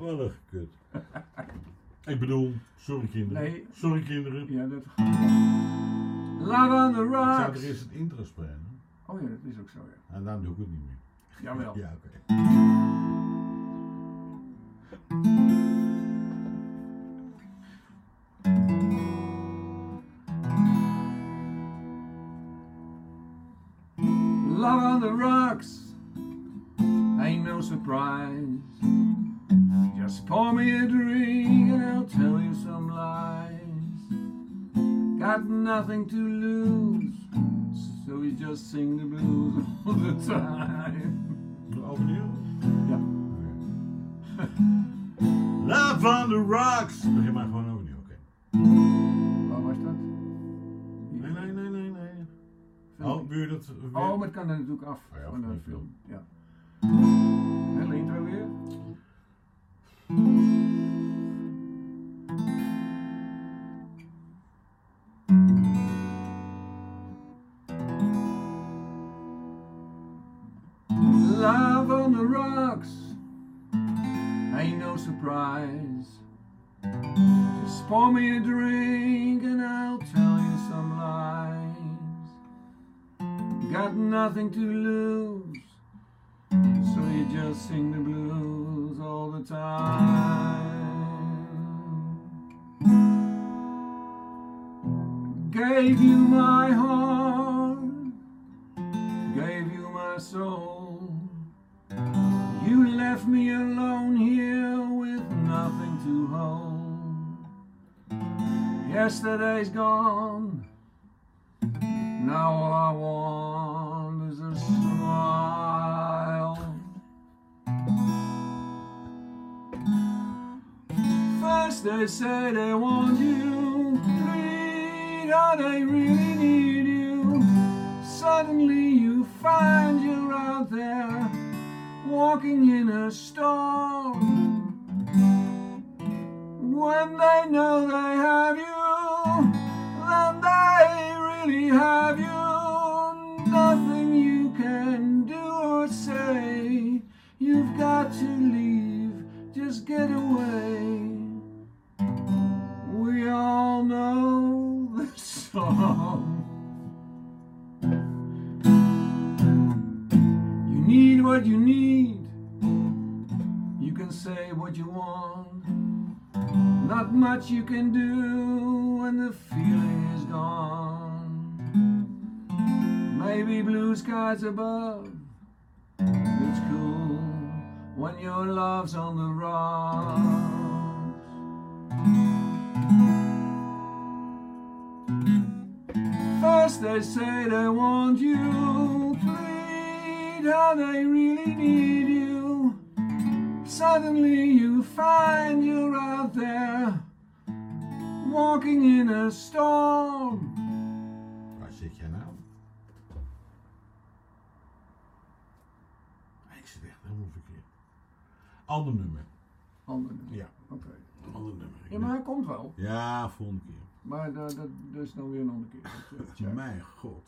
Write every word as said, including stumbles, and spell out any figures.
Wel erg kut. Ik bedoel, sorry kinderen. Nee. Sorry kinderen. Ja, dat gaat wel. Love on the Ik zou er rocks. eerst het intro spelen. Oh ja, dat is ook zo, ja. En dan doe ik het niet meer. Jawel. Ja, oké. Love on the rocks. Ain't no surprise. Just pour me a drink and I'll tell you some lies. Got nothing to lose, so we just sing the blues all the time. Overnieuw? Ja. Love on the rocks. Begin maar gewoon overnieuw, oké. Waar was dat? Nee, nee, nee, nee, nee. Oh, wil je dat weer? Oh, maar het kan er natuurlijk af Oh ja, van de van de film. Ja. Hele intro weer. Love on the rocks, ain't no surprise. Just pour me a drink and I'll tell you some lies. Got nothing to lose, so you just sing the blues all the time. Gave you my heart, gave you my soul. You left me alone here with nothing to hold. Yesterday's gone, now all I want is a smile. First they say they want you, plead how they really need you. Suddenly you find you're out there, walking in a storm. When they know they have you, then they really have you. Nothing you can do or say. You've got to leave, just get away. We all know the song. You need what you need. You can say what you want. Not much you can do when the feeling is gone. Maybe blue skies above. It's cool when your love's on the rocks. First they say they want you, plead how they really need you. Suddenly you find you're out there, walking in a storm. Waar zit jij nou? Ik zit echt helemaal verkeerd. Ander nummer. Ander nummer. Ja. Oké. Okay. Ander nummer. Ja, maar hij komt wel. Ja, volgende keer. Maar dat, dat, dat is dan weer een andere keer. Dat, uh, Mijn god.